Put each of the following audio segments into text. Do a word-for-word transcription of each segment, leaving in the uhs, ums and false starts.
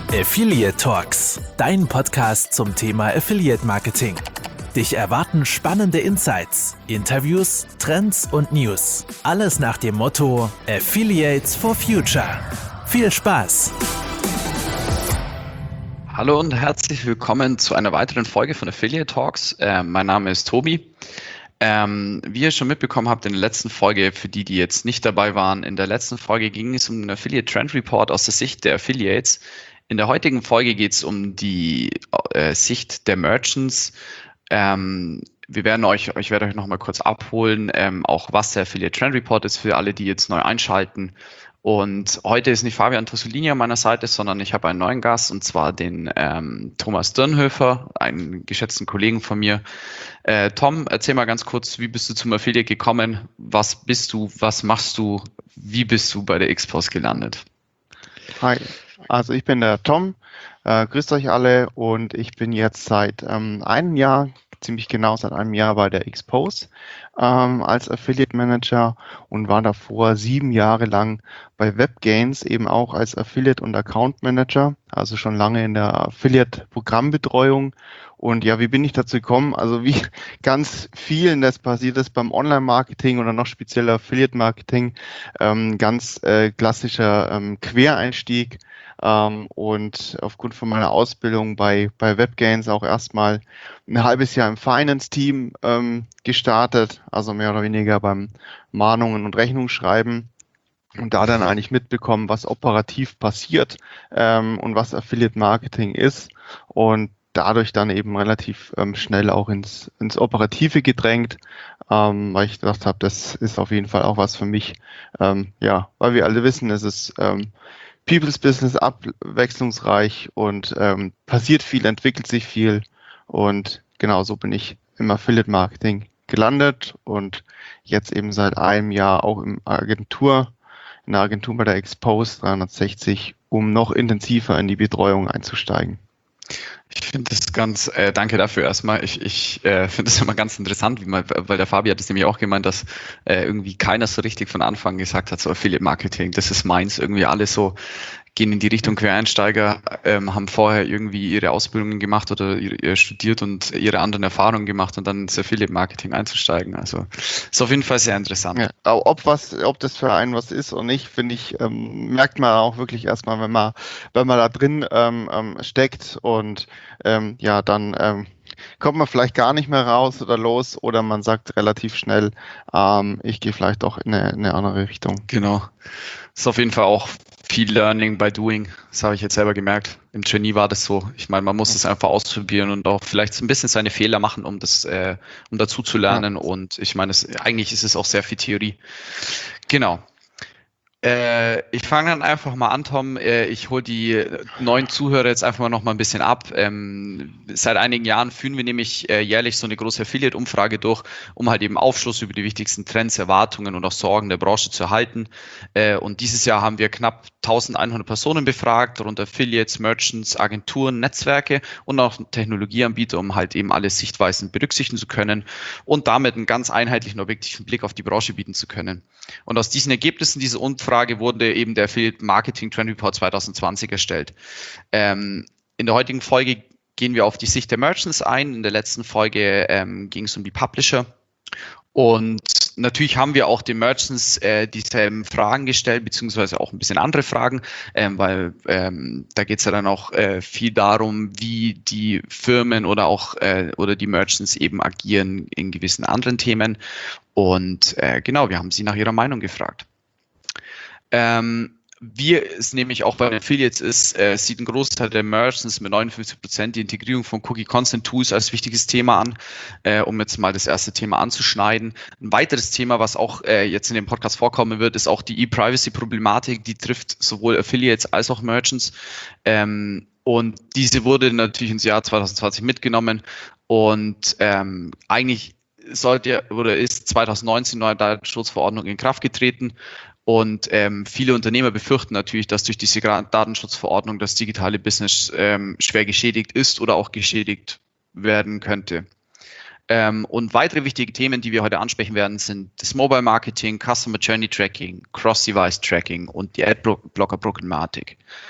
Affiliate Talks, dein Podcast zum Thema Affiliate Marketing. Dich erwarten spannende Insights, Interviews, Trends und News. Alles nach dem Motto Affiliates for Future. Viel Spaß! Hallo und herzlich willkommen zu einer weiteren Folge von Affiliate Talks. Äh, mein Name ist Tobi. Ähm, wie ihr schon mitbekommen habt in der letzten Folge, für die, die jetzt nicht dabei waren, in der letzten Folge ging es um den Affiliate Trend Report aus der Sicht der Affiliates. In der heutigen Folge geht es um die äh, Sicht der Merchants. Ähm, wir werden euch, ich werde euch nochmal kurz abholen, ähm, auch was der Affiliate Trend Report ist für alle, die jetzt neu einschalten. Und heute ist nicht Fabian Trussolini an meiner Seite, sondern ich habe einen neuen Gast, und zwar den ähm, Thomas Dürnhöfer, einen geschätzten Kollegen von mir. Äh, Tom, erzähl mal ganz kurz, wie bist du zum Affiliate gekommen? Was bist du? Was machst du? Wie bist du bei der X-Post gelandet? Hi, also ich bin der Tom, äh, grüßt euch alle, und ich bin jetzt seit ähm, einem Jahr, ziemlich genau seit einem Jahr bei der X-Post ähm, als Affiliate Manager und war davor sieben Jahre lang bei WebGains eben auch als Affiliate und Account Manager, also schon lange in der Affiliate-Programmbetreuung. Und ja, wie bin ich dazu gekommen? Also wie ganz vielen, das passiert ist beim Online-Marketing oder noch spezieller Affiliate-Marketing, ähm, ganz äh, klassischer ähm, Quereinstieg. Ähm, und aufgrund von meiner Ausbildung bei, bei WebGains auch erstmal ein halbes Jahr im Finance-Team ähm, gestartet, also mehr oder weniger beim Mahnungen und Rechnungsschreiben. Und da dann eigentlich mitbekommen, was operativ passiert ähm, und was Affiliate Marketing ist. Und dadurch dann eben relativ ähm, schnell auch ins, ins Operative gedrängt, ähm, weil ich gedacht habe, das ist auf jeden Fall auch was für mich. Ähm, ja, weil wir alle wissen, es ist ähm, People's Business, abwechslungsreich und ähm, passiert viel, entwickelt sich viel. Und genau so bin ich im Affiliate Marketing gelandet und jetzt eben seit einem Jahr auch im Agentur, in der Agentur bei der X-Post dreihundertsechzig, um noch intensiver in die Betreuung einzusteigen. Ich finde das ganz, äh, danke dafür erstmal. Ich, ich äh, finde das immer ganz interessant, wie man, weil der Fabi hat es nämlich auch gemeint, dass äh, irgendwie keiner so richtig von Anfang gesagt hat, so Affiliate Marketing, das ist meins. Irgendwie alle so gehen in die Richtung Quereinsteiger, ähm, haben vorher irgendwie ihre Ausbildungen gemacht oder ihr, studiert und ihre anderen Erfahrungen gemacht und dann ins Affiliate Marketing einzusteigen. Also ist auf jeden Fall sehr interessant. Ja, ob was, ob das für einen was ist oder nicht, finde ich, ähm, merkt man auch wirklich erstmal, wenn man, wenn man da drin ähm, ähm, steckt, und ähm, ja, dann ähm, kommt man vielleicht gar nicht mehr raus oder los, oder man sagt relativ schnell, ähm, ich gehe vielleicht doch in eine, in eine andere Richtung. Genau. Ist auf jeden Fall auch viel Learning by Doing. Das habe ich jetzt selber gemerkt. Im Trainee war das so. Ich meine, man muss es einfach ausprobieren und auch vielleicht so ein bisschen seine Fehler machen, um das, äh, um dazu zu lernen. Ja. Und ich meine, es, eigentlich ist es auch sehr viel Theorie. Genau. Äh, ich fange dann einfach mal an, Tom. Äh, ich hole die neuen Zuhörer jetzt einfach mal noch mal ein bisschen ab. Ähm, seit einigen Jahren führen wir nämlich äh, jährlich so eine große Affiliate-Umfrage durch, um halt eben Aufschluss über die wichtigsten Trends, Erwartungen und auch Sorgen der Branche zu erhalten. Äh, und dieses Jahr haben wir knapp eintausendeinhundert Personen befragt, darunter Affiliates, Merchants, Agenturen, Netzwerke und auch Technologieanbieter, um halt eben alle Sichtweisen berücksichtigen zu können und damit einen ganz einheitlichen, objektiven Blick auf die Branche bieten zu können. Und aus diesen Ergebnissen dieser Umfrage wurde eben der Affiliate Marketing Trend Report zwanzig zwanzig erstellt. Ähm, in der heutigen Folge gehen wir auf die Sicht der Merchants ein. In der letzten Folge ähm, ging es um die Publisher. Und natürlich haben wir auch den Merchants äh, dieselben Fragen gestellt, beziehungsweise auch ein bisschen andere Fragen, ähm, weil ähm, da geht es ja dann auch äh, viel darum, wie die Firmen oder auch äh, oder die Merchants eben agieren in gewissen anderen Themen. Und äh, genau, wir haben sie nach ihrer Meinung gefragt. Ähm, wie es nämlich auch bei den Affiliates ist, äh, sieht ein Großteil der Merchants mit neunundfünfzig Prozent die Integrierung von Cookie-Consent-Tools als wichtiges Thema an, äh, um jetzt mal das erste Thema anzuschneiden. Ein weiteres Thema, was auch äh, jetzt in dem Podcast vorkommen wird, ist auch die E-Privacy-Problematik. Die trifft sowohl Affiliates als auch Merchants. Ähm, und diese wurde natürlich ins Jahr zwanzig zwanzig mitgenommen, und ähm, eigentlich sollte oder ist zwanzig neunzehn neue Datenschutzverordnung in Kraft getreten. Und ähm, viele Unternehmer befürchten natürlich, dass durch diese Datenschutzverordnung das digitale Business ähm, schwer geschädigt ist oder auch geschädigt werden könnte. Ähm, und weitere wichtige Themen, die wir heute ansprechen werden, sind das Mobile Marketing, Customer Journey Tracking, Cross-Device Tracking und die Adblocker-Problematik.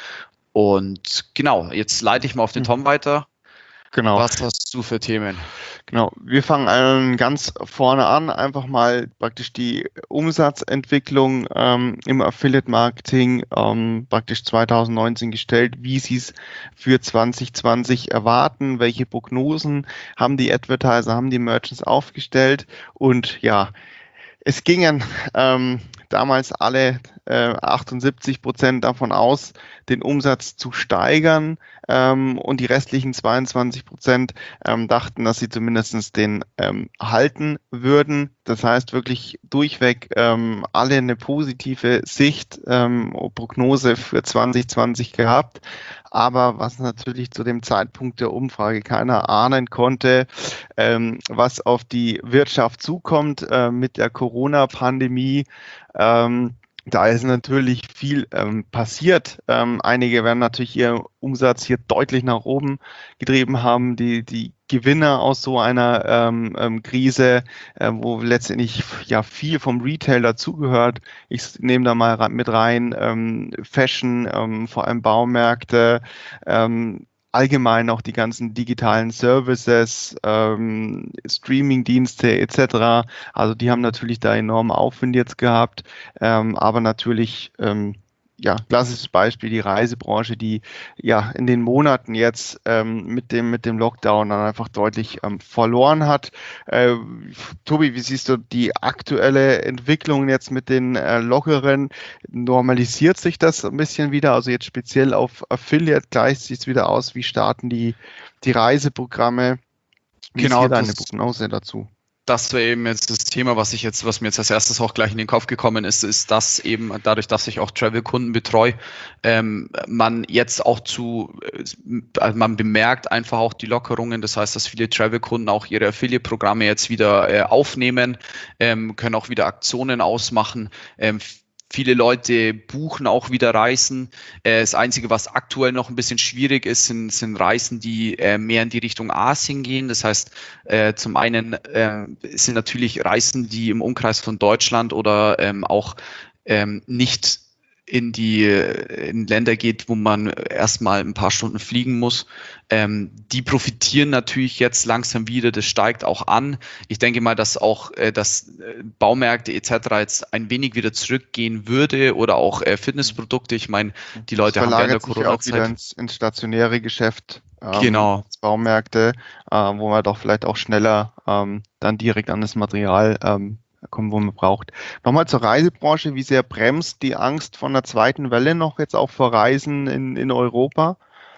Und genau, jetzt leite ich mal auf den Tom weiter. Genau. Was hast du für Themen? Genau, wir fangen an ganz vorne an, einfach mal praktisch die Umsatzentwicklung ähm, im Affiliate-Marketing ähm, praktisch zwanzig neunzehn gestellt, wie sie es für zwanzig zwanzig erwarten, welche Prognosen haben die Advertiser, haben die Merchants aufgestellt und ja, es gingen ähm, damals alle äh, achtundsiebzig Prozent davon aus, den Umsatz zu steigern ähm, und die restlichen zweiundzwanzig Prozent ähm, dachten, dass sie zumindest den ähm, halten würden. Das heißt wirklich durchweg ähm, alle eine positive Sicht, ähm, Prognose für zwanzig zwanzig gehabt. Aber was natürlich zu dem Zeitpunkt der Umfrage keiner ahnen konnte, ähm, was auf die Wirtschaft zukommt äh, mit der Corona-Pandemie. Ähm, da ist natürlich viel ähm, passiert. Ähm, einige werden natürlich ihren Umsatz hier deutlich nach oben getrieben haben. Die, die Gewinner aus so einer ähm, ähm, Krise, äh, wo letztendlich ja viel vom Retail dazugehört. Ich nehme da mal mit rein ähm, Fashion, ähm, vor allem Baumärkte, ähm, allgemein auch die ganzen digitalen Services, ähm, Streaming-Dienste et cetera. Also die haben natürlich da enormen Aufwind jetzt gehabt, ähm, aber natürlich ähm, ja, klassisches Beispiel, die Reisebranche, die ja in den Monaten jetzt ähm, mit dem mit dem Lockdown dann einfach deutlich ähm, verloren hat. Äh, Tobi, wie siehst du die aktuelle Entwicklung jetzt mit den äh, lockeren? Normalisiert sich das ein bisschen wieder? Also jetzt speziell auf Affiliate gleicht sich es wieder aus. Wie starten die die Reiseprogramme? Wie Genau, ist hier deine das- Prognose dazu? Das wäre eben jetzt das Thema, was ich jetzt, was mir jetzt als erstes auch gleich in den Kopf gekommen ist, ist, dass eben dadurch, dass ich auch Travel-Kunden betreue, ähm, man jetzt auch zu, äh, also man bemerkt einfach auch die Lockerungen. Das heißt, dass viele Travel-Kunden auch ihre Affiliate-Programme jetzt wieder äh, aufnehmen, ähm, können auch wieder Aktionen ausmachen. Ähm, Viele Leute buchen auch wieder Reisen. Äh, Das Einzige, was aktuell noch ein bisschen schwierig ist, sind, sind Reisen, die äh, mehr in die Richtung Asien gehen. Das heißt, äh, zum einen äh, sind natürlich Reisen, die im Umkreis von Deutschland oder ähm, auch ähm, nicht in die in Länder geht, wo man erstmal ein paar Stunden fliegen muss. Ähm, die profitieren natürlich jetzt langsam wieder, das steigt auch an. Ich denke mal, dass auch äh, dass äh, Baumärkte et cetera jetzt ein wenig wieder zurückgehen würde oder auch äh, Fitnessprodukte. Ich meine, die Leute Das haben während der verlagert sich auch wieder Corona-Zeit ins, ins stationäre Geschäft, ähm, Genau. ins Baumärkte, äh, wo man doch vielleicht auch schneller ähm, dann direkt an das Material ähm, kommen, wo man braucht. Nochmal zur Reisebranche, wie sehr bremst die Angst von der zweiten Welle noch jetzt auch vor Reisen in, in Europa?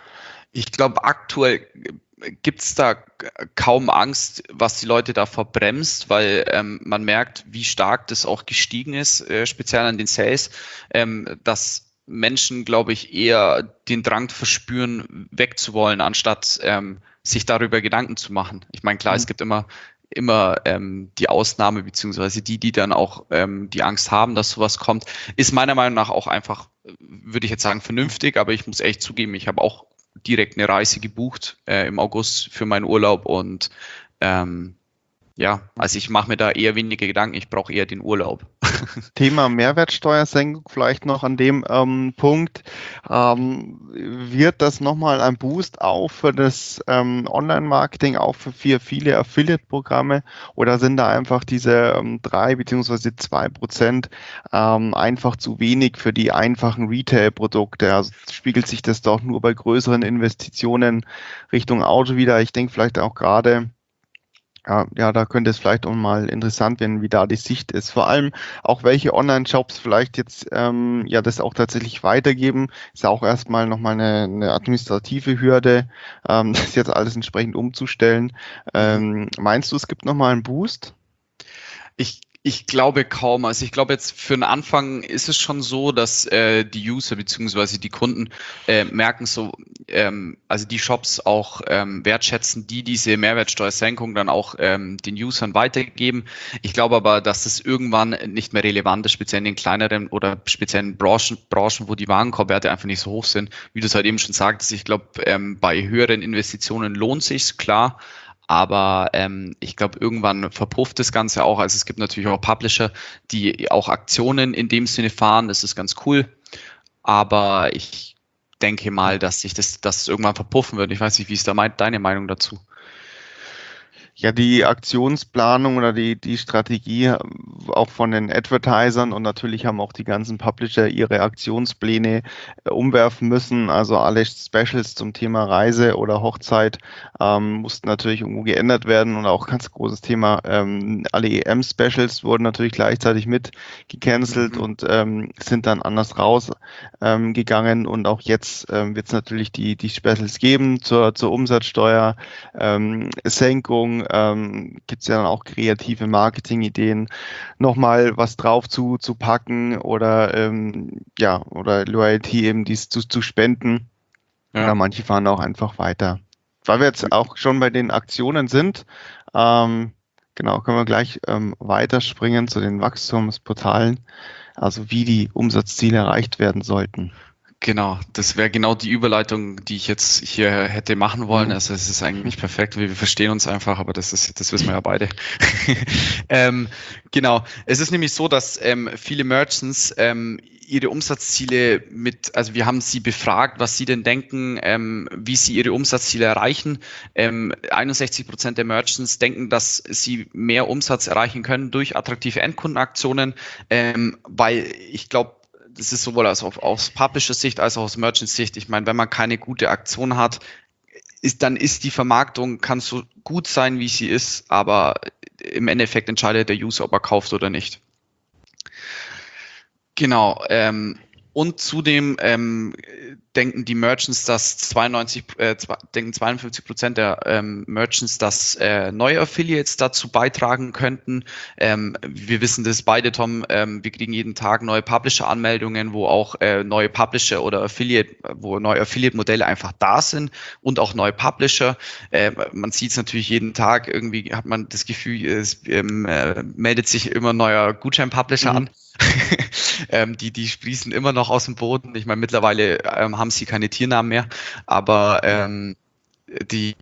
Ich glaube, aktuell gibt's da kaum Angst, was die Leute da verbremst, weil ähm, man merkt, wie stark das auch gestiegen ist, äh, speziell an den Sales, ähm, dass Menschen, glaube ich, eher den Drang verspüren, wegzuwollen, anstatt ähm, sich darüber Gedanken zu machen. Ich meine, klar, Mhm. es gibt immer immer ähm, die Ausnahme, beziehungsweise die, die dann auch ähm, die Angst haben, dass sowas kommt, ist meiner Meinung nach auch einfach, würde ich jetzt sagen, vernünftig, aber ich muss echt zugeben, ich habe auch direkt eine Reise gebucht äh, im August für meinen Urlaub und ähm, ja, also ich mache mir da eher weniger Gedanken, ich brauche eher den Urlaub. Thema Mehrwertsteuersenkung vielleicht noch an dem ähm, Punkt. Ähm, wird das nochmal ein Boost auch für das ähm, Online-Marketing, auch für vier, viele Affiliate-Programme oder sind da einfach diese ähm, drei beziehungsweise zwei Prozent ähm, einfach zu wenig für die einfachen Retail-Produkte? Also spiegelt sich das doch nur bei größeren Investitionen Richtung Auto wieder? Ich denke vielleicht auch gerade, Ja, ja, da könnte es vielleicht auch mal interessant werden, wie da die Sicht ist. Vor allem auch welche Online-Shops vielleicht jetzt ähm, ja das auch tatsächlich weitergeben. Ist ja auch erstmal nochmal eine, eine administrative Hürde, ähm, das jetzt alles entsprechend umzustellen. Ähm, meinst du, es gibt nochmal einen Boost? Ich, ich glaube kaum. Also ich glaube jetzt für den Anfang ist es schon so, dass äh, die User beziehungsweise die Kunden äh, merken so, ähm, also die Shops auch ähm, wertschätzen, die diese Mehrwertsteuersenkung dann auch ähm, den Usern weitergeben. Ich glaube aber, dass das irgendwann nicht mehr relevant ist, speziell in den kleineren oder speziellen Branchen, Branchen, wo die Warenkorbwerte einfach nicht so hoch sind. Wie du es halt eben schon sagtest, ich glaube, ähm, bei höheren Investitionen lohnt sich's, klar. Aber ähm, ich glaube, irgendwann verpufft das Ganze auch. Also es gibt natürlich auch Publisher, die auch Aktionen in dem Sinne fahren. Das ist ganz cool. Aber ich denke mal, dass sich das, dass es irgendwann verpuffen wird. Ich weiß nicht, wie ist da mein, deine Meinung dazu? Ja, die Aktionsplanung oder die, die Strategie äh, auch von den Advertisern und natürlich haben auch die ganzen Publisher ihre Aktionspläne äh, umwerfen müssen. Also alle Specials zum Thema Reise oder Hochzeit ähm, mussten natürlich irgendwo geändert werden und auch ganz großes Thema, ähm, alle E M-Specials wurden natürlich gleichzeitig mit gecancelt Mhm. und ähm, sind dann anders rausgegangen ähm, und auch jetzt ähm, wird es natürlich die, die Specials geben zur, zur Umsatzsteuer, ähm, Senkung, ähm, gibt es ja dann auch kreative Marketingideen, nochmal was drauf zu, zu packen oder ähm, ja, oder Loyalty eben dies zu, zu spenden. Ja. Oder manche fahren auch einfach weiter. Weil wir jetzt auch schon bei den Aktionen sind, ähm, genau, können wir gleich ähm, weiterspringen zu den Wachstumsportalen, also wie die Umsatzziele erreicht werden sollten. Genau, das wäre genau die Überleitung, die ich jetzt hier hätte machen wollen. Mhm. Also es ist eigentlich nicht perfekt, wir wir verstehen uns einfach, aber das ist, das wissen wir ja beide. ähm, genau, es ist nämlich so, dass ähm, viele Merchants ähm, ihre Umsatzziele mit, also wir haben sie befragt, was sie denn denken, ähm, wie sie ihre Umsatzziele erreichen. Ähm, einundsechzig Prozent der Merchants denken, dass sie mehr Umsatz erreichen können durch attraktive Endkundenaktionen, ähm, weil ich glaube, das ist sowohl aus, aus Publisher-Sicht als auch aus Merchant-Sicht. Ich meine, wenn man keine gute Aktion hat, ist, dann ist die Vermarktung, kann so gut sein, wie sie ist, aber im Endeffekt entscheidet der User, ob er kauft oder nicht. Genau. Ähm, und zudem ähm, denken die Merchants, dass zweiundneunzig, äh, denken zweiundfünfzig Prozent der ähm, Merchants, dass äh, neue Affiliates dazu beitragen könnten. Ähm, wir wissen das beide, Tom. Ähm, wir kriegen jeden Tag neue Publisher-Anmeldungen, wo auch äh, neue Publisher oder Affiliate, wo neue Affiliate-Modelle einfach da sind und auch neue Publisher. Äh, man sieht es natürlich jeden Tag. Irgendwie hat man das Gefühl, es ähm, äh, meldet sich immer ein neuer Gutschein-Publisher Mhm. an. ähm, die, die sprießen immer noch aus dem Boden. Ich meine, mittlerweile ähm, haben sie keine Tiernamen mehr, aber ähm, die,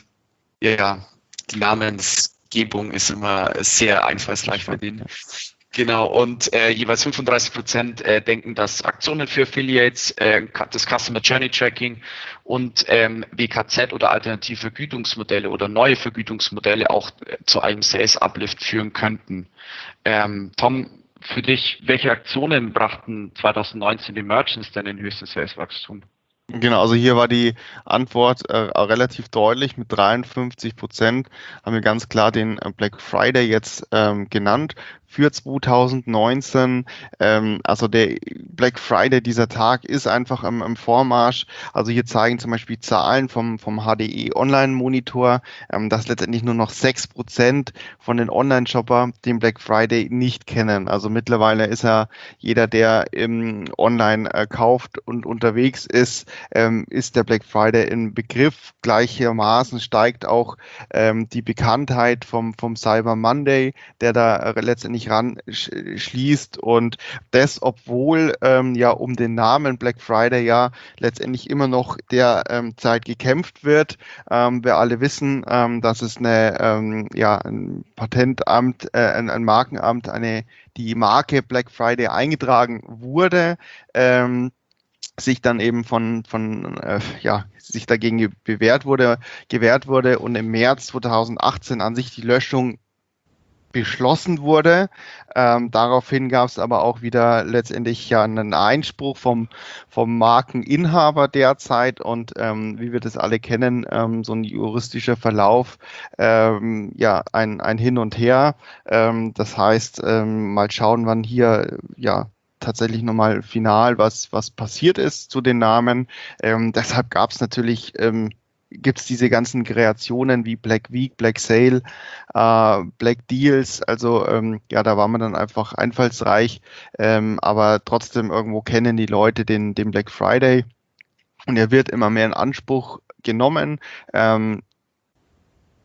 ja, die Namensgebung ist immer sehr einfallsreich bei denen. Genau, und äh, jeweils fünfunddreißig Prozent äh, denken, dass Aktionen für Affiliates, äh, das Customer Journey Tracking und ähm, W K Z oder alternative Vergütungsmodelle oder neue Vergütungsmodelle auch äh, zu einem Sales Uplift führen könnten. Ähm, Tom, für dich, welche Aktionen brachten zwanzig neunzehn die Merchants denn den höchsten Sales-Wachstum? Genau, also hier war die Antwort äh, relativ deutlich. Mit dreiundfünfzig Prozent haben wir ganz klar den äh, Black Friday jetzt ähm, genannt für zwanzig neunzehn. Ähm, also der Black Friday, dieser Tag ist einfach im, im Vormarsch. Also hier zeigen zum Beispiel Zahlen vom, vom H D E Online-Monitor, ähm, dass letztendlich nur noch sechs Prozent von den Online-Shopper den Black Friday nicht kennen. Also mittlerweile ist ja jeder, der im Online äh, kauft und unterwegs ist, ähm, ist der Black Friday im Begriff. Gleichermaßen steigt auch ähm, die Bekanntheit vom, vom Cyber Monday, der da äh, letztendlich ran sch schließt und das, obwohl ähm, ja um den Namen Black Friday ja letztendlich immer noch der ähm, Zeit gekämpft wird. Ähm, wir alle wissen, ähm, dass es eine, ähm, ja, ein Patentamt, äh, ein, ein Markenamt, eine, die Marke Black Friday eingetragen wurde. Ähm, sich dann eben von, von äh, ja, sich dagegen bewährt wurde, gewährt wurde und im März zwanzig achtzehn an sich die Löschung beschlossen wurde. Ähm, daraufhin gab es aber auch wieder letztendlich ja einen Einspruch vom, vom Markeninhaber derzeit und ähm, wie wir das alle kennen, ähm, so ein juristischer Verlauf, ähm, ja, ein, ein Hin und Her. Ähm, das heißt, ähm, mal schauen, wann hier ja tatsächlich nochmal final was, was passiert ist zu den Namen. Ähm, deshalb gab es natürlich ähm, gibt es diese ganzen Kreationen wie Black Week, Black Sale, äh, Black Deals. Also ähm, ja, da war man dann einfach einfallsreich, ähm, aber trotzdem irgendwo kennen die Leute den, den Black Friday und er wird immer mehr in Anspruch genommen. Ähm,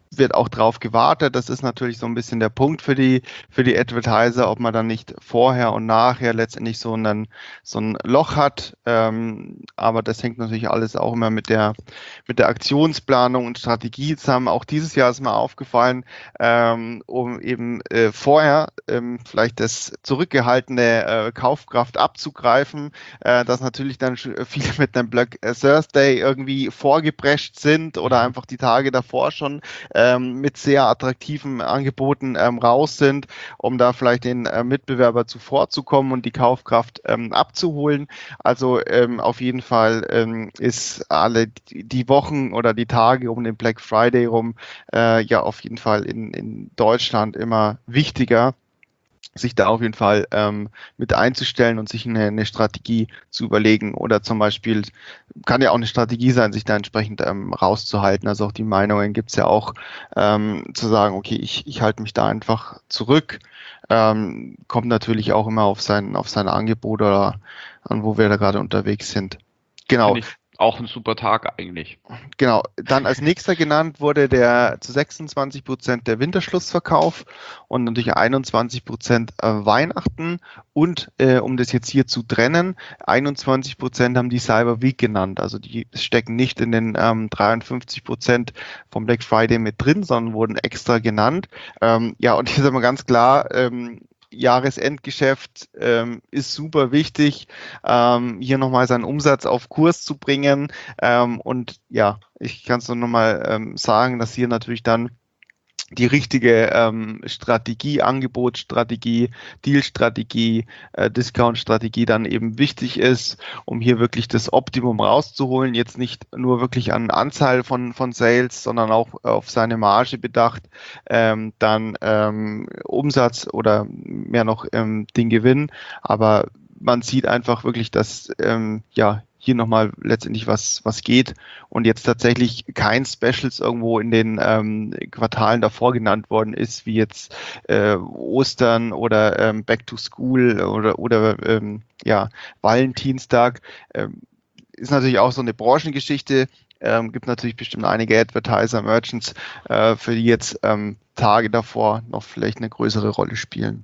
wird auch drauf gewartet. Das ist natürlich so ein bisschen der Punkt für die, für die Advertiser, ob man dann nicht vorher und nachher letztendlich so, einen, so ein Loch hat. Ähm, aber das hängt natürlich alles auch immer mit der, mit der Aktionsplanung und Strategie zusammen. Auch dieses Jahr ist mir aufgefallen, ähm, um eben äh, vorher ähm, vielleicht das zurückgehaltene äh, Kaufkraft abzugreifen, äh, dass natürlich dann viele mit einem Black Thursday irgendwie vorgeprescht sind oder einfach die Tage davor schon ähm, mit sehr attraktiven Angeboten ähm, raus sind, um da vielleicht den äh, Mitbewerber zuvorzukommen und die Kaufkraft ähm, abzuholen. Also ähm, auf jeden Fall ähm, ist alle die, die Wochen oder die Tage um den Black Friday rum äh, ja auf jeden Fall in, in Deutschland immer wichtiger, sich da auf jeden Fall ähm, mit einzustellen und sich eine, eine Strategie zu überlegen oder zum Beispiel, kann ja auch eine Strategie sein, sich da entsprechend ähm, rauszuhalten. Also auch die Meinungen gibt es ja auch, ähm, zu sagen, okay, ich, ich halte mich da einfach zurück. Ähm, kommt natürlich auch immer auf sein, auf sein Angebot oder an wo wir da gerade unterwegs sind. Genau. Finde ich auch ein super Tag eigentlich. Genau, dann als nächster genannt wurde der zu sechsundzwanzig Prozent der Winterschlussverkauf und natürlich einundzwanzig Prozent Weihnachten und äh, um das jetzt hier zu trennen, einundzwanzig Prozent haben die Cyber Week genannt, also die stecken nicht in den ähm, dreiundfünfzig Prozent vom Black Friday mit drin, sondern wurden extra genannt. Ähm, ja, und hier ist aber ganz klar, ähm, Jahresendgeschäft ähm, ist super wichtig, ähm, hier nochmal seinen Umsatz auf Kurs zu bringen. Ähm, und ja, ich kann es nur nochmal ähm, sagen, dass hier natürlich dann die richtige ähm, Strategie, Angebotsstrategie, Dealstrategie, äh, Discount-Strategie dann eben wichtig ist, um hier wirklich das Optimum rauszuholen. Jetzt nicht nur wirklich an Anzahl von, von Sales, sondern auch auf seine Marge bedacht, ähm, dann ähm, Umsatz oder mehr noch ähm, den Gewinn. Aber man sieht einfach wirklich, dass ähm, ja hier nochmal letztendlich was, was geht und jetzt tatsächlich kein Specials irgendwo in den ähm, Quartalen davor genannt worden ist, wie jetzt äh, Ostern oder ähm, Back to School oder, oder ähm, ja, Valentinstag. Ähm, ist natürlich auch so eine Branchengeschichte. Ähm, gibt natürlich bestimmt einige Advertiser, Merchants, äh, für die jetzt ähm, Tage davor noch vielleicht eine größere Rolle spielen.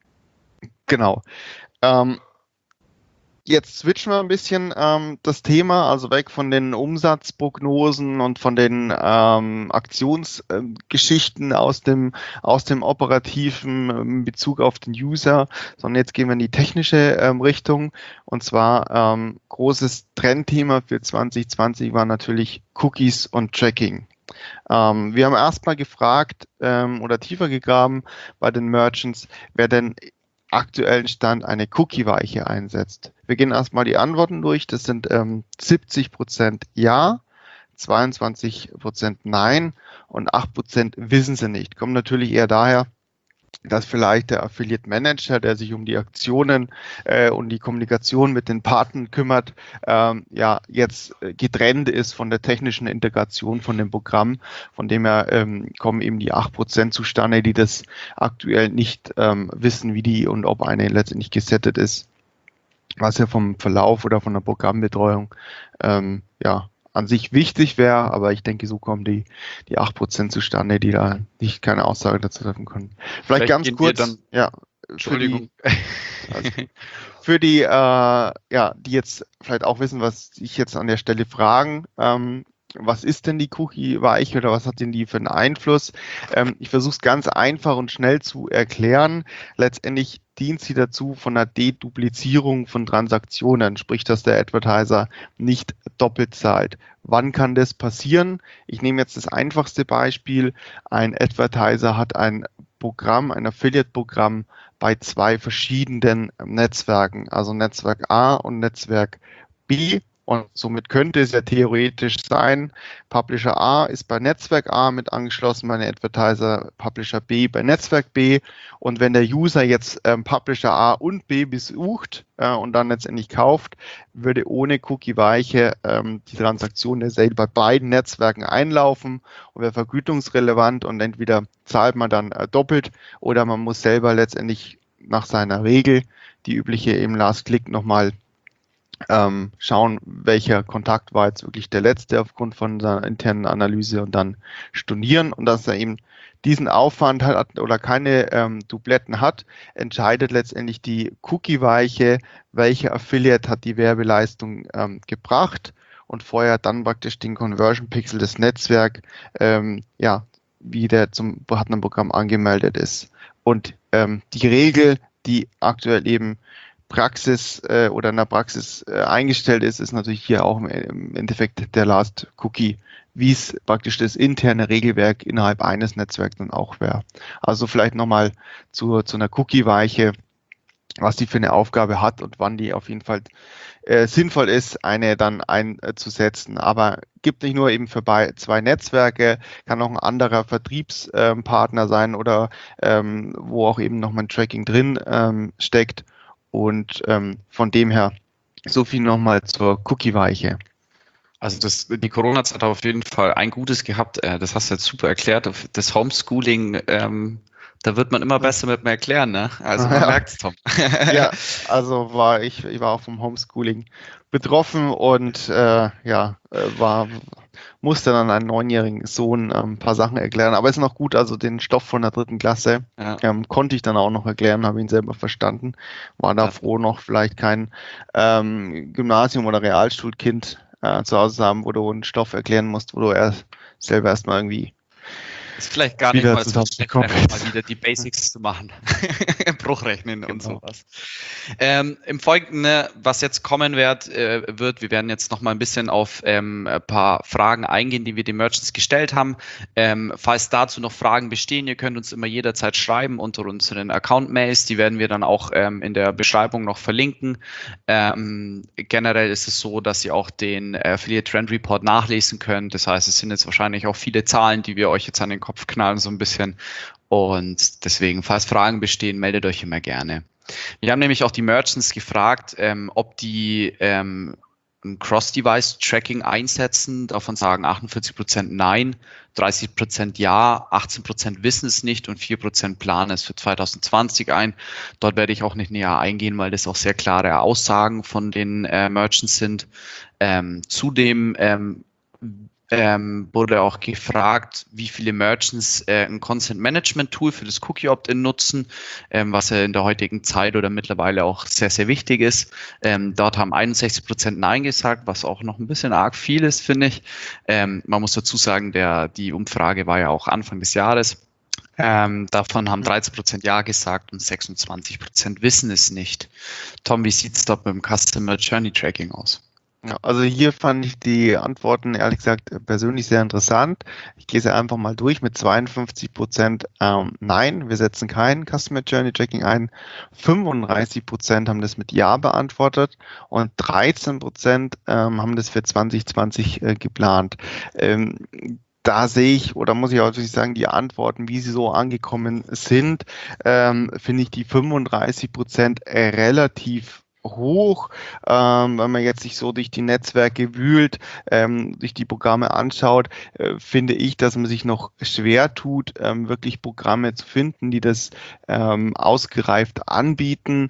Genau. Ähm, Jetzt switchen wir ein bisschen ähm, das Thema, also weg von den Umsatzprognosen und von den ähm, Aktionsgeschichten ähm, aus dem aus dem operativen in Bezug auf den User, sondern jetzt gehen wir in die technische ähm, Richtung. Und zwar ähm, großes Trendthema für zwanzig zwanzig war natürlich Cookies und Tracking. Ähm, wir haben erstmal gefragt ähm, oder tiefer gegraben bei den Merchants, wer denn aktuellen Stand eine Cookie-Weiche einsetzt. Wir gehen erstmal die Antworten durch. Das sind ähm, siebzig Prozent Ja, zweiundzwanzig Prozent Nein und acht Prozent wissen sie nicht. Kommt natürlich eher daher, dass vielleicht der Affiliate Manager, der sich um die Aktionen äh, und die Kommunikation mit den Partnern kümmert, ähm, ja jetzt getrennt ist von der technischen Integration von dem Programm. Von dem her ähm, kommen eben die acht Prozent zustande, die das aktuell nicht ähm, wissen, wie die und ob eine letztendlich gesettet ist, was ja vom Verlauf oder von der Programmbetreuung ähm, ja an sich wichtig wäre, aber ich denke, so kommen die, die acht Prozent zustande, die da nicht keine Aussage dazu treffen können. Vielleicht, Vielleicht ganz kurz, dann, ja, Entschuldigung. Für die, also, für die, äh, ja, die jetzt vielleicht auch wissen, was ich jetzt an der Stelle fragen, ähm, was ist denn die Cookie-Weiche oder was hat denn die für einen Einfluss? Ähm, ich versuche es ganz einfach und schnell zu erklären. Letztendlich dient sie dazu von einer Deduplizierung von Transaktionen, sprich, dass der Advertiser nicht doppelt zahlt. Wann kann das passieren? Ich nehme jetzt das einfachste Beispiel. Ein Advertiser hat ein Programm, ein Affiliate-Programm bei zwei verschiedenen Netzwerken, also Netzwerk A und Netzwerk B. Und somit könnte es ja theoretisch sein, Publisher A ist bei Netzwerk A mit angeschlossen, meine Advertiser Publisher B bei Netzwerk B. Und wenn der User jetzt ähm, Publisher A und B besucht äh, und dann letztendlich kauft, würde ohne Cookie-Weiche ähm, die Transaktion der Sale bei beiden Netzwerken einlaufen und wäre vergütungsrelevant und entweder zahlt man dann äh, doppelt oder man muss selber letztendlich nach seiner Regel, die übliche eben Last Click, nochmal ähm, schauen, welcher Kontakt war jetzt wirklich der letzte aufgrund von seiner internen Analyse und dann stornieren und dass er eben diesen Aufwand hat oder keine ähm, Dubletten hat, entscheidet letztendlich die Cookie-Weiche, welcher Affiliate hat die Werbeleistung ähm, gebracht und vorher dann praktisch den Conversion-Pixel des Netzwerks, ähm, ja, wie der zum Partnerprogramm angemeldet ist. Und ähm, die Regel, die aktuell eben Praxis äh, oder in der Praxis äh, eingestellt ist, ist natürlich hier auch im, im Endeffekt der Last Cookie, wie es praktisch das interne Regelwerk innerhalb eines Netzwerks dann auch wäre. Also vielleicht nochmal zu, zu einer Cookie-Weiche, was die für eine Aufgabe hat und wann die auf jeden Fall äh, sinnvoll ist, eine dann einzusetzen. Aber gibt nicht nur eben für bei, zwei Netzwerke, kann auch ein anderer Vertriebspartner ähm, sein oder ähm, wo auch eben nochmal ein Tracking drin ähm, steckt. Und ähm, von dem her so viel nochmal zur Cookie-Weiche. Also das, die Corona-Zeit hat auf jeden Fall ein Gutes gehabt. Äh, das hast du jetzt super erklärt. Das Homeschooling, ähm, da wird man immer besser mit mir erklären, ne? Also man ja. merkt es, Tom. Ja, also war ich, ich war auch vom Homeschooling betroffen und äh, ja, war musste dann einem neunjährigen Sohn ähm, ein paar Sachen erklären. Aber ist noch gut, also den Stoff von der dritten Klasse Ja. ähm, konnte ich dann auch noch erklären, habe ihn selber verstanden. War da Ja. froh, noch vielleicht kein ähm, Gymnasium- oder Realschulkind äh, zu Hause zu haben, wo du einen Stoff erklären musst, wo du erst selber erstmal irgendwie Ist vielleicht gar nicht wieder mal so schlecht, zusammengekommen. einfach mal wieder die Basics zu machen. Bruchrechnen und Genau. sowas. Ähm, Im Folgenden, ne, was jetzt kommen wird, äh, wird, wir werden jetzt noch mal ein bisschen auf ähm, ein paar Fragen eingehen, die wir den Merchants gestellt haben. Ähm, falls dazu noch Fragen bestehen, ihr könnt uns immer jederzeit schreiben unter unseren Account-Mails. Die werden wir dann auch ähm, in der Beschreibung noch verlinken. Ähm, generell ist es so, dass ihr auch den Affiliate Trend Report nachlesen könnt. Das heißt, es sind jetzt wahrscheinlich auch viele Zahlen, die wir euch jetzt an den Kopf knallen, so ein bisschen. Und deswegen, falls Fragen bestehen, meldet euch immer gerne. Wir haben nämlich auch die Merchants gefragt, ähm, ob die ähm, ein Cross-Device-Tracking einsetzen. Davon sagen achtundvierzig Prozent nein, dreißig Prozent ja, achtzehn Prozent wissen es nicht und vier Prozent planen es für zwanzig zwanzig ein. Dort werde ich auch nicht näher eingehen, weil das auch sehr klare Aussagen von den äh, Merchants sind. Ähm, zudem ähm, Ähm, wurde auch gefragt, wie viele Merchants äh, ein Consent-Management-Tool für das Cookie-Opt-in nutzen, ähm, was ja in der heutigen Zeit oder mittlerweile auch sehr, sehr wichtig ist. Ähm, dort haben einundsechzig Prozent Nein gesagt, was auch noch ein bisschen arg viel ist, finde ich. Ähm, man muss dazu sagen, der, die Umfrage war ja auch Anfang des Jahres. Ähm, davon haben dreizehn Prozent Ja gesagt und sechsundzwanzig Prozent wissen es nicht. Tom, wie sieht es dort mit dem Customer Journey Tracking aus? Ja, also hier fand ich die Antworten ehrlich gesagt persönlich sehr interessant. Ich gehe sie einfach mal durch mit zweiundfünfzig Prozent ähm, Nein, wir setzen kein Customer Journey Tracking ein. fünfunddreißig Prozent haben das mit Ja beantwortet und dreizehn Prozent ähm, haben das für zwanzig zwanzig äh, geplant. Ähm, Da sehe ich, oder muss ich auch natürlich sagen, die Antworten, wie sie so angekommen sind, ähm, finde ich die fünfunddreißig Prozent äh, relativ hoch, ähm, wenn man jetzt sich so durch die Netzwerke wühlt, ähm, durch die Programme anschaut, äh, finde ich, dass man sich noch schwer tut, ähm, wirklich Programme zu finden, die das ähm, ausgereift anbieten.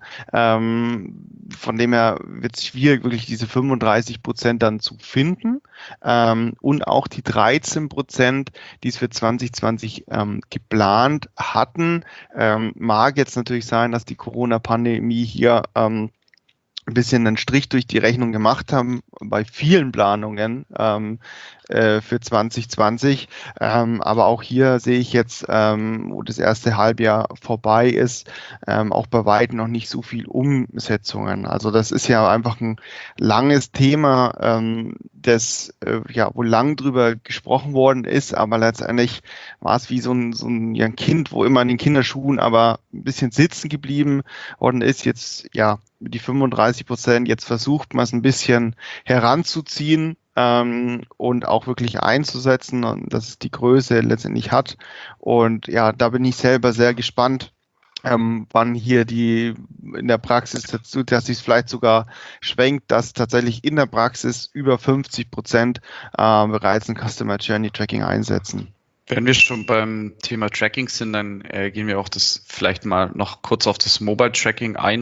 Ähm, von dem her wird es schwierig, wirklich diese fünfunddreißig Prozent dann zu finden. Ähm, und auch die dreizehn Prozent, die es für zwanzig zwanzig ähm, geplant hatten, ähm, mag jetzt natürlich sein, dass die Corona-Pandemie hier ähm, ein bisschen einen Strich durch die Rechnung gemacht haben bei vielen Planungen ähm, äh, für zwanzig zwanzig. Ähm, aber auch hier sehe ich jetzt, ähm, wo das erste Halbjahr vorbei ist, ähm, auch bei weitem noch nicht so viel Umsetzungen. Also das ist ja einfach ein langes Thema, ähm, das äh, ja wo lang drüber gesprochen worden ist, aber letztendlich war es wie so ein, so ein, ja, ein Kind, wo immer in den Kinderschuhen aber ein bisschen sitzen geblieben worden ist. Jetzt ja die fünfunddreißig Prozent, jetzt versucht man es ein bisschen heranzuziehen ähm, und auch wirklich einzusetzen und dass es die Größe letztendlich hat. Und ja, da bin ich selber sehr gespannt, ähm, wann hier die in der Praxis dazu, dass sich es vielleicht sogar schwenkt, dass tatsächlich in der Praxis über fünfzig Prozent äh, bereits ein Customer Journey Tracking einsetzen. Wenn wir schon beim Thema Tracking sind, dann äh, gehen wir auch das vielleicht mal noch kurz auf das Mobile Tracking ein,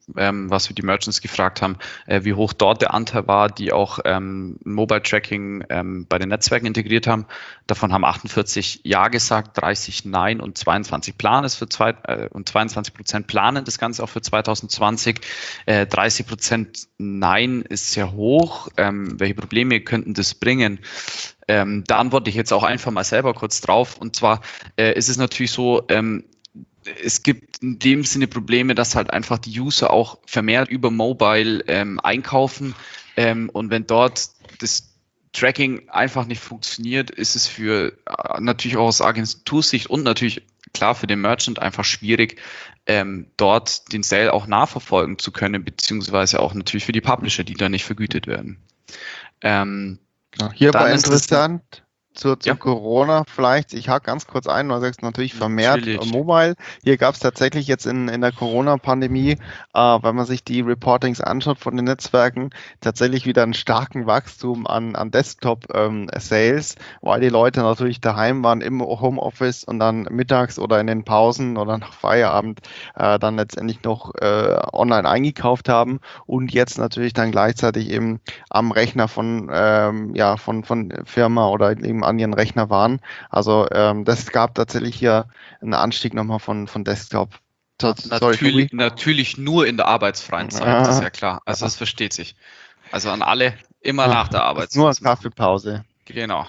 ähm, was wir die Merchants gefragt haben, äh, wie hoch dort der Anteil war, die auch ähm, Mobile Tracking ähm, bei den Netzwerken integriert haben. Davon haben achtundvierzig Ja gesagt, dreißig Nein und zweiundzwanzig Plan ist für zwei, äh, und zweiundzwanzig Prozent planen das Ganze auch für zwanzig zwanzig. Äh, dreißig Prozent Nein ist sehr hoch. Ähm, welche Probleme könnten das bringen? Ähm, da antworte ich jetzt auch einfach mal selber kurz drauf. Und zwar äh, ist es natürlich so, ähm, es gibt in dem Sinne Probleme, dass halt einfach die User auch vermehrt über Mobile ähm, einkaufen. Ähm, und wenn dort das Tracking einfach nicht funktioniert, ist es für äh, natürlich auch aus Agentursicht und natürlich klar für den Merchant einfach schwierig, ähm, dort den Sale auch nachverfolgen zu können, beziehungsweise auch natürlich für die Publisher, die da nicht vergütet werden. Ähm, Ja, hierbei Dann ist es- interessant, zu, zu Ja. Corona vielleicht, ich hake ganz kurz ein, du sagst natürlich vermehrt Natürlich. äh, Mobile. Hier gab es tatsächlich jetzt in, in der Corona-Pandemie, äh, wenn man sich die Reportings anschaut von den Netzwerken, tatsächlich wieder einen starken Wachstum an, an Desktop-Sales, weil die Leute natürlich daheim waren im Homeoffice und dann mittags oder in den Pausen oder nach Feierabend äh, dann letztendlich noch äh, online eingekauft haben und jetzt natürlich dann gleichzeitig eben am Rechner von, ähm, ja, von, von Firma oder eben an ihren Rechner waren. Also ähm, das gab tatsächlich hier einen Anstieg nochmal von, von Desktop. So- sorry, Natürlich, Tobi. natürlich nur in der arbeitsfreien Zeit, das ist ja klar. Also das versteht sich. Also an alle immer Ah, nach der das Arbeit. ist nur was machen. Kaffeepause. Genau.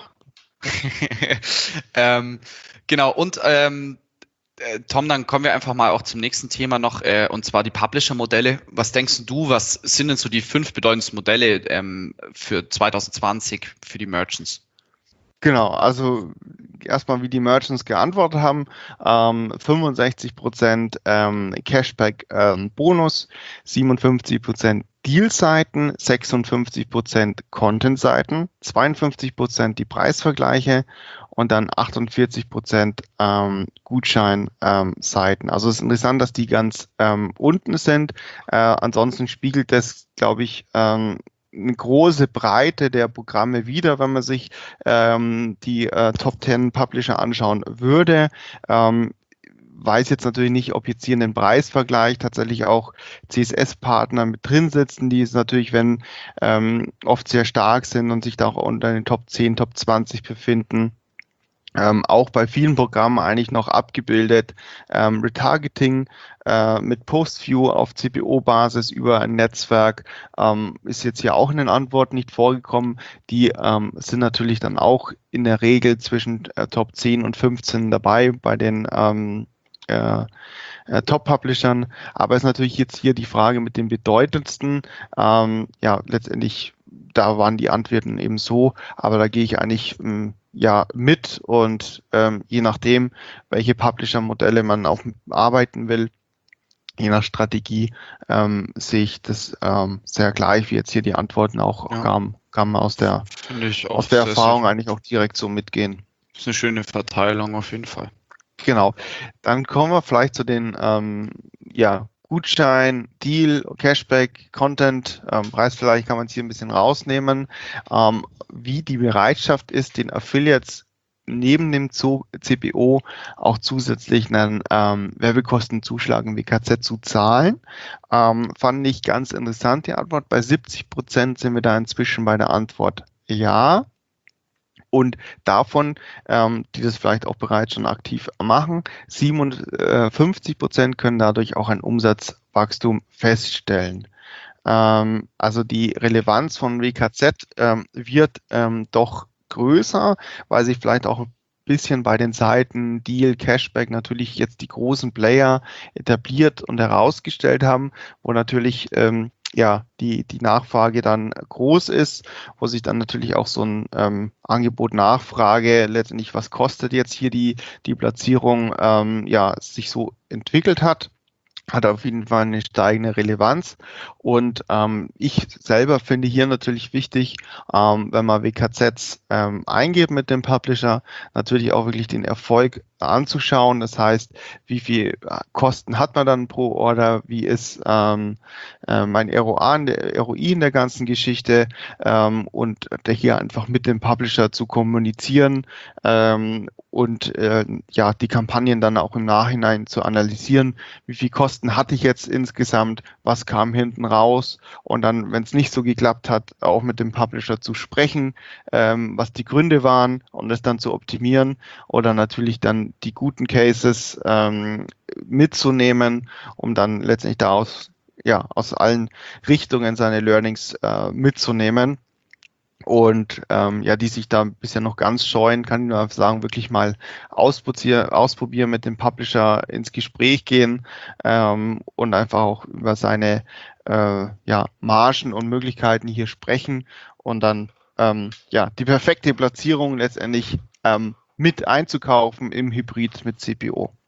ähm, genau, und ähm, äh, Tom, dann kommen wir einfach mal auch zum nächsten Thema noch, äh, und zwar die Publisher-Modelle. Was denkst du, was sind denn so die fünf bedeutendsten Modelle ähm, für zwanzig zwanzig für die Merchants? Genau, also erstmal, wie die Merchants geantwortet haben, ähm, fünfundsechzig Prozent ähm, Cashback ähm, Bonus, siebenundfünfzig Prozent Deal-Seiten, sechsundfünfzig Prozent Content-Seiten, zweiundfünfzig Prozent die Preisvergleiche und dann achtundvierzig Prozent ähm, Gutschein-Seiten. Also es ist interessant, dass die ganz ähm, unten sind. Äh, ansonsten spiegelt das, glaube ich, ähm, eine große Breite der Programme wider, wenn man sich ähm, die äh, Top zehn Publisher anschauen würde. Ähm, weiß jetzt natürlich nicht, ob jetzt hier in den Preisvergleich tatsächlich auch C S S-Partner mit drin sitzen, die es natürlich, wenn ähm, oft sehr stark sind und sich da auch unter den Top zehn, Top zwanzig befinden. Ähm, auch bei vielen Programmen eigentlich noch abgebildet. Ähm, Retargeting äh, mit Post-View auf C P O-Basis über ein Netzwerk ähm, ist jetzt hier auch in den Antworten nicht vorgekommen. Die ähm, sind natürlich dann auch in der Regel zwischen äh, Top zehn und fünfzehn dabei bei den ähm, äh, äh, Top-Publishern. Aber ist natürlich jetzt hier die Frage mit dem bedeutendsten. Ähm, ja, letztendlich, da waren die Antworten eben so, aber da gehe ich eigentlich ähm, ja mit und ähm, je nachdem, welche Publisher-Modelle man auch arbeiten will, je nach Strategie, ähm, sehe ich das ähm, sehr gleich, wie jetzt hier die Antworten auch Ja. kamen, kamen aus der, Finde ich auch aus der sehr, Erfahrung sehr, eigentlich auch direkt so mitgehen. ist eine schöne Verteilung auf jeden Fall. Genau. Dann kommen wir vielleicht zu den ähm, ja, Gutschein, Deal, Cashback, Content, ähm, Preisvergleich kann man jetzt hier ein bisschen rausnehmen, ähm, wie die Bereitschaft ist, den Affiliates neben dem C P O auch zusätzlich einen ähm, Werbekostenzuschlag im W K Z zu zahlen. Ähm, fand ich ganz interessant die Antwort. Bei siebzig Prozent sind wir da inzwischen bei der Antwort ja. Und davon, ähm, die das vielleicht auch bereits schon aktiv machen, siebenundfünfzig Prozent können dadurch auch ein Umsatzwachstum feststellen. Ähm, also die Relevanz von W K Z ähm, wird ähm, doch größer, weil sich vielleicht auch ein bisschen bei den Seiten Deal, Cashback natürlich jetzt die großen Player etabliert und herausgestellt haben, wo natürlich ähm, ja, die, die Nachfrage dann groß ist, wo sich dann natürlich auch so ein ähm, Angebot-Nachfrage letztendlich, was kostet jetzt hier die, die Platzierung, ähm, ja, sich so entwickelt hat. Hat auf jeden Fall eine steigende Relevanz. Und ähm, ich selber finde hier natürlich wichtig, ähm, wenn man W K Zs ähm, eingeht mit dem Publisher, natürlich auch wirklich den Erfolg anzuschauen. Das heißt, wie viel Kosten hat man dann pro Order, wie ist ähm, äh, mein R O A, der R O I in der ganzen Geschichte ähm, und hier einfach mit dem Publisher zu kommunizieren, ähm, und äh, ja, die Kampagnen dann auch im Nachhinein zu analysieren, wie viel Kosten hatte ich jetzt insgesamt, was kam hinten raus und dann, wenn es nicht so geklappt hat, auch mit dem Publisher zu sprechen, ähm, was die Gründe waren und es dann zu optimieren oder natürlich dann die guten Cases ähm, mitzunehmen, um dann letztendlich daraus ja aus allen Richtungen seine Learnings äh, mitzunehmen. Und ähm, ja, die sich da bisher noch ganz scheuen, kann ich nur sagen, wirklich mal ausprobieren, ausprobieren mit dem Publisher ins Gespräch gehen ähm, und einfach auch über seine äh, ja, Margen und Möglichkeiten hier sprechen und dann ähm, ja die perfekte Platzierung letztendlich ähm, mit einzukaufen im Hybrid mit C P O.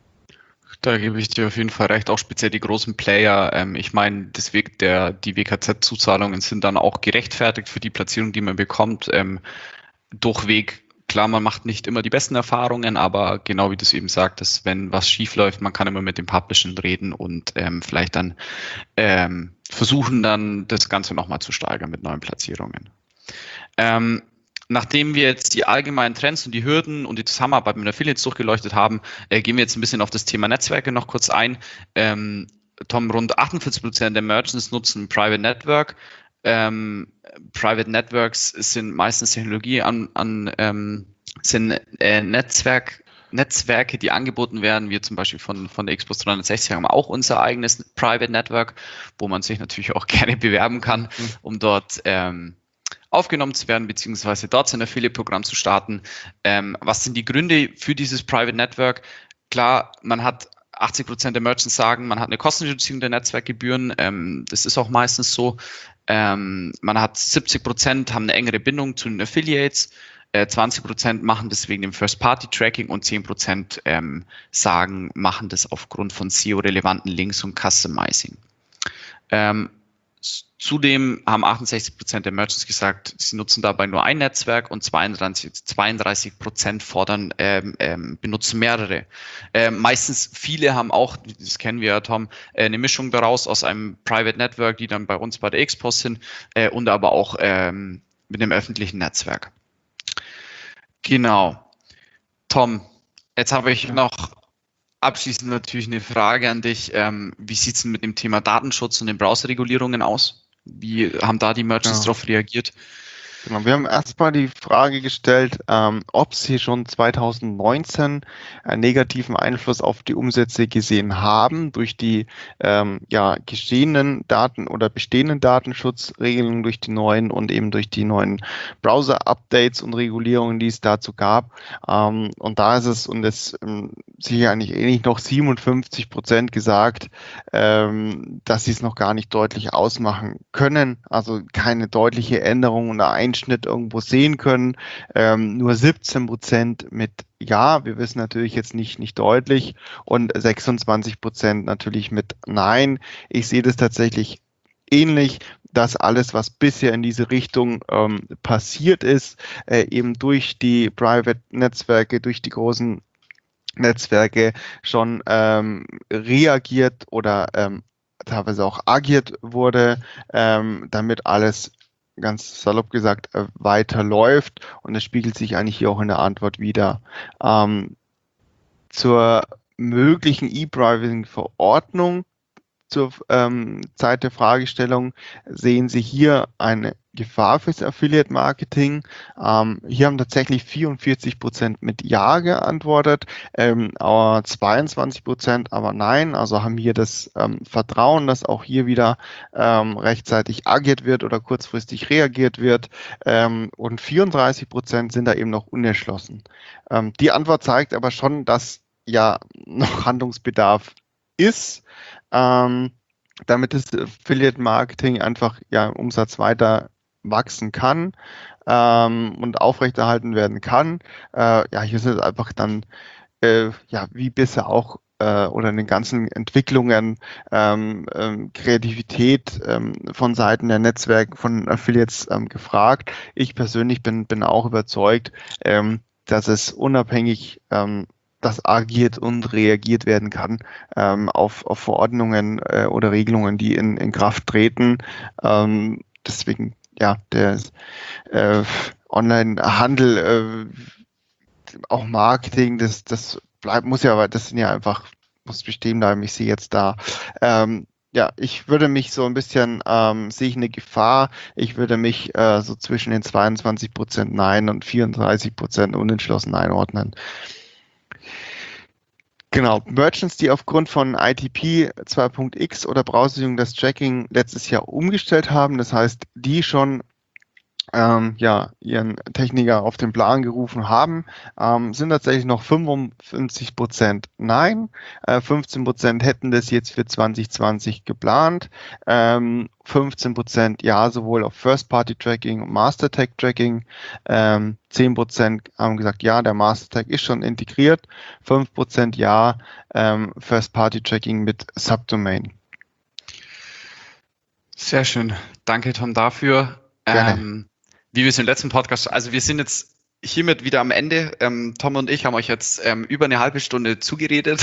Da gebe ich dir auf jeden Fall recht, auch speziell die großen Player. Ähm, ich meine, das Weg der, die W K Z-Zuzahlungen sind dann auch gerechtfertigt für die Platzierung, die man bekommt. Ähm, durchweg, klar, man macht nicht immer die besten Erfahrungen, aber genau wie du es eben sagtest, wenn was schief läuft, man kann immer mit den Publishern reden und ähm, vielleicht dann ähm, versuchen, dann das Ganze nochmal zu steigern mit neuen Platzierungen. Ähm, Nachdem wir jetzt die allgemeinen Trends und die Hürden und die Zusammenarbeit mit Affiliates durchgeleuchtet haben, äh, gehen wir jetzt ein bisschen auf das Thema Netzwerke noch kurz ein. Ähm, Tom, rund achtundvierzig Prozent der Merchants nutzen Private Network. Ähm, Private Networks sind meistens Technologie an, an ähm, sind äh, Netzwerk Netzwerke, die angeboten werden, wir zum Beispiel von, von der Xbox dreihundertsechzig haben auch unser eigenes Private Network, wo man sich natürlich auch gerne bewerben kann, um dort ähm, aufgenommen zu werden, beziehungsweise dort sein Affiliate-Programm zu starten. Ähm, was sind die Gründe für dieses Private Network? Klar, man hat achtzig Prozent der Merchants sagen, man hat eine Kostenreduzierung der Netzwerkgebühren. Ähm, das ist auch meistens so. Ähm, man hat siebzig Prozent haben eine engere Bindung zu den Affiliates. Äh, zwanzig Prozent machen das wegen dem First-Party-Tracking und zehn Prozent ähm, sagen, machen das aufgrund von S E O-relevanten Links und Customizing. Ähm, Zudem haben achtundsechzig Prozent der Merchants gesagt, sie nutzen dabei nur ein Netzwerk und zweiunddreißig Prozent fordern, ähm, ähm, benutzen mehrere. Ähm, meistens viele haben auch, das kennen wir ja, Tom, eine Mischung daraus aus einem Private Network, die dann bei uns bei der X-Post sind, äh, und aber auch ähm, mit einem öffentlichen Netzwerk. Genau. Tom, jetzt habe ich noch abschließend natürlich eine Frage an dich. Ähm, wie sieht es denn mit dem Thema Datenschutz und den Browserregulierungen aus? Wie haben da die Merchants ja. darauf reagiert? Genau, wir haben erstmal die Frage gestellt, ähm, ob sie schon zwanzig neunzehn einen negativen Einfluss auf die Umsätze gesehen haben durch die ähm, ja, geschehenen Daten oder bestehenden Datenschutzregelungen durch die neuen und eben durch die neuen Browser-Updates und Regulierungen, die es dazu gab. Ähm, und da ist es, und das ähm, sicher eigentlich ähnlich noch siebenundfünfzig Prozent gesagt, ähm, dass sie es noch gar nicht deutlich ausmachen können, also keine deutliche Änderung oder Einschränkung Schnitt irgendwo sehen können. Ähm, nur siebzehn Prozent mit Ja, wir wissen natürlich jetzt nicht, nicht deutlich und sechsundzwanzig Prozent natürlich mit Nein. Ich sehe das tatsächlich ähnlich, dass alles, was bisher in diese Richtung ähm, passiert ist, äh, eben durch die Private-Netzwerke, durch die großen Netzwerke schon ähm, reagiert oder ähm, teilweise auch agiert wurde, ähm, damit alles ganz salopp gesagt, weiterläuft und das spiegelt sich eigentlich hier auch in der Antwort wieder. Ähm, zur möglichen E-Privacy-Verordnung zur ähm, Zeit der Fragestellung sehen Sie hier eine Gefahr fürs Affiliate-Marketing. Ähm, hier haben tatsächlich vierundvierzig Prozent mit Ja geantwortet, ähm, aber zweiundzwanzig Prozent aber Nein, also haben hier das ähm, Vertrauen, dass auch hier wieder ähm, rechtzeitig agiert wird oder kurzfristig reagiert wird, ähm, und vierunddreißig Prozent sind da eben noch unentschlossen. Ähm, die Antwort zeigt aber schon, dass ja noch Handlungsbedarf ist, ähm, damit das Affiliate-Marketing einfach ja im Umsatz weiter wachsen kann ähm, und aufrechterhalten werden kann. Äh, ja, hier sind es einfach dann, äh, ja, wie bisher auch äh, oder in den ganzen Entwicklungen ähm, ähm, Kreativität ähm, von Seiten der Netzwerke, von Affiliates ähm, gefragt. Ich persönlich bin, bin auch überzeugt, ähm, dass es unabhängig ähm, das agiert und reagiert werden kann ähm, auf, auf Verordnungen äh, oder Regelungen, die in, in Kraft treten. Ähm, deswegen, ja, der äh, Online-Handel auch Marketing, das, das bleibt, muss ja, aber das sind ja einfach, muss bestehen bleiben, ich sehe jetzt da. Ähm, ja, ich würde mich so ein bisschen, ähm, sehe ich eine Gefahr, ich würde mich äh, so zwischen den zweiundzwanzig Prozent Nein und vierunddreißig Prozent unentschlossen einordnen. Genau, Merchants, die aufgrund von I T P zwei Punkt x oder Browserung das Tracking letztes Jahr umgestellt haben, das heißt, die schon ähm, ja, ihren Techniker auf den Plan gerufen haben, ähm, sind tatsächlich noch fünfundfünfzig Prozent Nein, äh, fünfzehn Prozent hätten das jetzt für zwanzig zwanzig geplant, ähm, fünfzehn Prozent Ja, sowohl auf First-Party-Tracking und Master-Tag-Tracking, ähm, zehn Prozent haben gesagt, ja, der Master-Tag ist schon integriert, fünf Prozent Ja, ähm, First-Party-Tracking mit Subdomain. Sehr schön. Danke, Tom, dafür. Gerne. Ähm, wie wir es im letzten Podcast, also wir sind jetzt hiermit wieder am Ende. Ähm, Tom und ich haben euch jetzt ähm, über eine halbe Stunde zugeredet.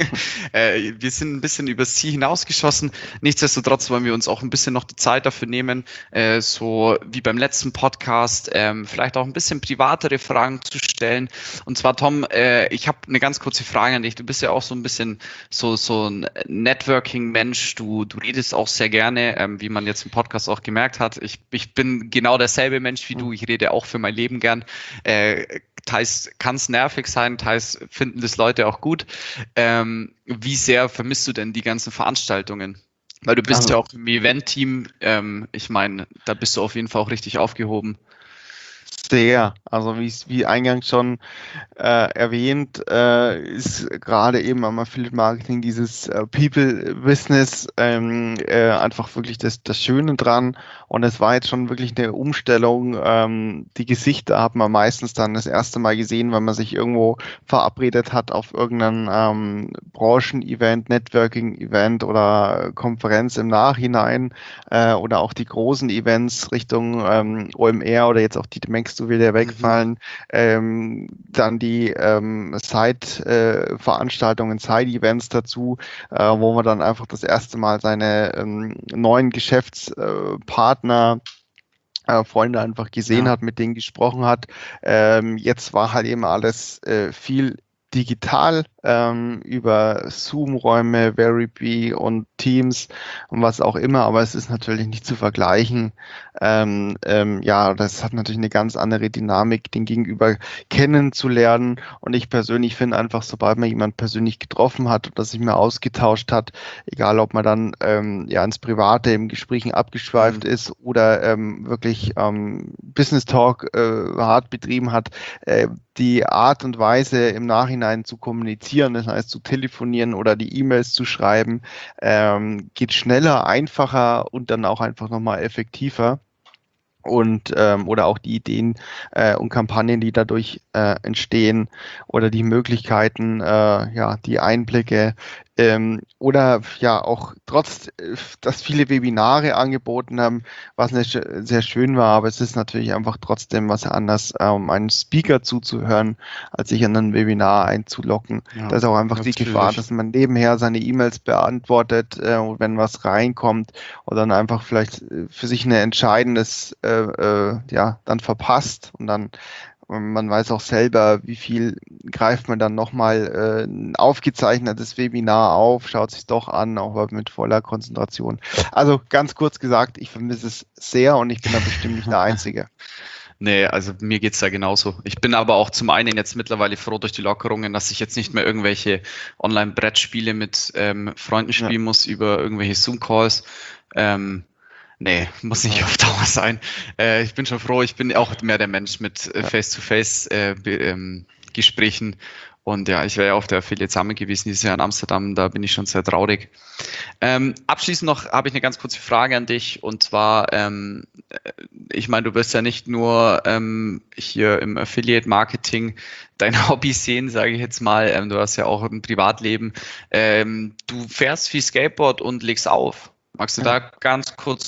äh, wir sind ein bisschen übers Ziel hinausgeschossen. Nichtsdestotrotz wollen wir uns auch ein bisschen noch die Zeit dafür nehmen, äh, so wie beim letzten Podcast, ähm, vielleicht auch ein bisschen privatere Fragen zu stellen. Und zwar, Tom, äh, ich habe eine ganz kurze Frage an dich. Du bist ja auch so ein bisschen so, so ein Networking-Mensch. Du, du redest auch sehr gerne, ähm, wie man jetzt im Podcast auch gemerkt hat. Ich, ich bin genau derselbe Mensch wie du. Ich rede auch für mein Leben gern. Äh, teils kann es nervig sein, teils finden das Leute auch gut. Ähm, wie sehr vermisst du denn die ganzen Veranstaltungen? Weil du bist Also, ja auch im Event-Team. Ähm, ich meine, da bist du auf jeden Fall auch richtig aufgehoben. sehr. Also wie wie eingangs schon äh, erwähnt, äh, ist gerade eben am Affiliate Marketing dieses äh, People-Business ähm, äh, einfach wirklich das, das Schöne dran. Und es war jetzt schon wirklich eine Umstellung. Ähm, die Gesichter hat man meistens dann das erste Mal gesehen, wenn man sich irgendwo verabredet hat auf irgendeinem ähm, Branchen-Event, Networking-Event oder Konferenz im Nachhinein äh, oder auch die großen Events Richtung ähm, O M R oder jetzt auch die Demex so will der wegfallen. Mhm. Ähm, dann die ähm, Side-Veranstaltungen, äh, Side-Events dazu, äh, wo man dann einfach das erste Mal seine ähm, neuen Geschäftspartner äh, Freunde einfach gesehen ja. hat, mit denen gesprochen hat. Ähm, jetzt war halt eben alles äh, viel digital ähm, über Zoom-Räume, Veribee und Teams und was auch immer, aber es ist natürlich nicht zu vergleichen. Ähm, ähm, ja, das hat natürlich eine ganz andere Dynamik, den Gegenüber kennenzulernen, und ich persönlich finde einfach, sobald man jemanden persönlich getroffen hat oder sich mal ausgetauscht hat, egal ob man dann ähm, ja ins Private im Gesprächen abgeschweift mhm. ist oder ähm, wirklich ähm, Business Talk äh, hart betrieben hat, äh, die Art und Weise im Nachhinein zu kommunizieren, das heißt zu telefonieren oder die E-Mails zu schreiben, ähm, geht schneller, einfacher und dann auch einfach nochmal effektiver. Und ähm, oder auch die Ideen äh, und Kampagnen, die dadurch äh, entstehen, oder die Möglichkeiten, äh, ja, die Einblicke, ähm, oder ja auch trotz, dass viele Webinare angeboten haben, was nicht sehr schön war, aber es ist natürlich einfach trotzdem was anderes, um einem Speaker zuzuhören, als sich an ein Webinar einzulocken. Ja, da ist auch einfach die Gefahr, dass man nebenher seine E-Mails beantwortet, äh, wenn was reinkommt, oder dann einfach vielleicht für sich ein entscheidendes äh, äh, ja dann verpasst, und dann man weiß auch selber, wie viel greift man dann nochmal äh, ein aufgezeichnetes Webinar auf, schaut sich doch an, auch mit voller Konzentration. Also ganz kurz gesagt, ich vermisse es sehr, und ich bin da bestimmt nicht der Einzige. Nee, also mir geht's da genauso. Ich bin aber auch zum einen jetzt mittlerweile froh durch die Lockerungen, dass ich jetzt nicht mehr irgendwelche Online-Brettspiele mit ähm, Freunden spielen ja. muss über irgendwelche Zoom-Calls. Ähm, Nee, muss nicht auf Dauer sein. Äh, ich bin schon froh, ich bin auch mehr der Mensch mit äh, Face-to-Face-Gesprächen. Äh, und ja, ich wäre ja auf der Affiliate Summit gewesen dieses Jahr in Amsterdam, da bin ich schon sehr traurig. Ähm, abschließend noch habe ich eine ganz kurze Frage an dich, und zwar, ähm, ich meine, du wirst ja nicht nur ähm, hier im Affiliate-Marketing dein Hobby sehen, sage ich jetzt mal, ähm, du hast ja auch ein Privatleben. Ähm, du fährst viel Skateboard und legst auf. Magst du da ganz kurz noch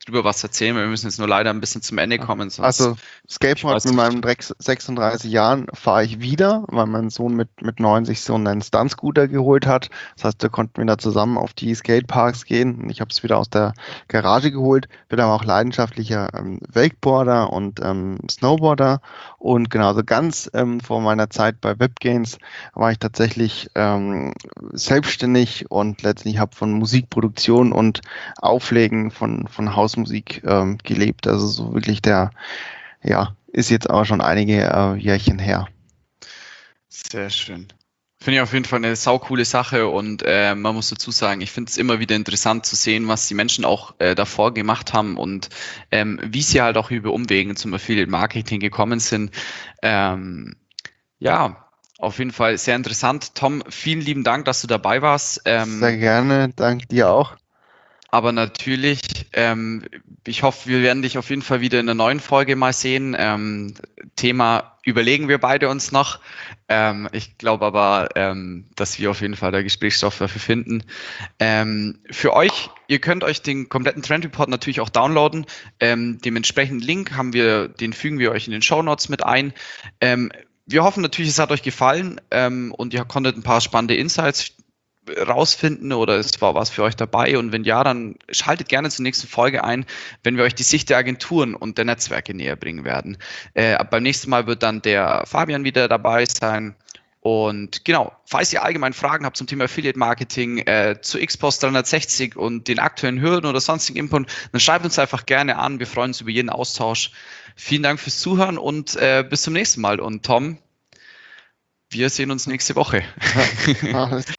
drüber was erzählen. Wir müssen jetzt nur leider ein bisschen zum Ende kommen. Sonst Also Skateboard mit meinen sechsunddreißig Jahren fahre ich wieder, weil mein Sohn mit, mit neun sich so einen Stunt-Scooter geholt hat. Das heißt, wir konnten wieder zusammen auf die Skateparks gehen. Ich habe es wieder aus der Garage geholt. Bin aber auch leidenschaftlicher ähm, Wakeboarder und ähm, Snowboarder. Und genauso ganz ähm, vor meiner Zeit bei Webgains war ich tatsächlich ähm, selbstständig und letztlich habe von Musikproduktion und Auflegen von, von Hausmusik ähm, gelebt. Also so wirklich der, ja, ist jetzt aber schon einige äh, Jährchen her. Sehr schön. Finde ich auf jeden Fall eine saukoole Sache und äh, man muss dazu sagen, ich finde es immer wieder interessant zu sehen, was die Menschen auch äh, davor gemacht haben und ähm, wie sie halt auch über Umwegen zum Affiliate Marketing gekommen sind. Ähm, ja, auf jeden Fall sehr interessant. Tom, vielen lieben Dank, dass du dabei warst. Ähm, Sehr gerne, danke dir auch. Aber natürlich, ähm, ich hoffe, wir werden dich auf jeden Fall wieder in einer neuen Folge mal sehen. Ähm, Thema überlegen wir beide uns noch. Ähm, ich glaube aber, ähm, dass wir auf jeden Fall da Gesprächsstoff dafür finden. Ähm, für euch, ihr könnt euch den kompletten Trend Report natürlich auch downloaden. Ähm, dementsprechend Link haben wir, den fügen wir euch in den Shownotes mit ein. Ähm, wir hoffen natürlich, es hat euch gefallen ähm, und ihr konntet ein paar spannende Insights rausfinden oder es war was für euch dabei und wenn ja, dann schaltet gerne zur nächsten Folge ein, wenn wir euch die Sicht der Agenturen und der Netzwerke näher bringen werden. Äh, beim nächsten Mal wird dann der Fabian wieder dabei sein und genau, falls ihr allgemein Fragen habt zum Thema Affiliate Marketing, äh, zu X-Post dreihundertsechzig und den aktuellen Hürden oder sonstigen Input, dann schreibt uns einfach gerne an, wir freuen uns über jeden Austausch. Vielen Dank fürs Zuhören und äh, bis zum nächsten Mal und Tom, wir sehen uns nächste Woche. Ja, alles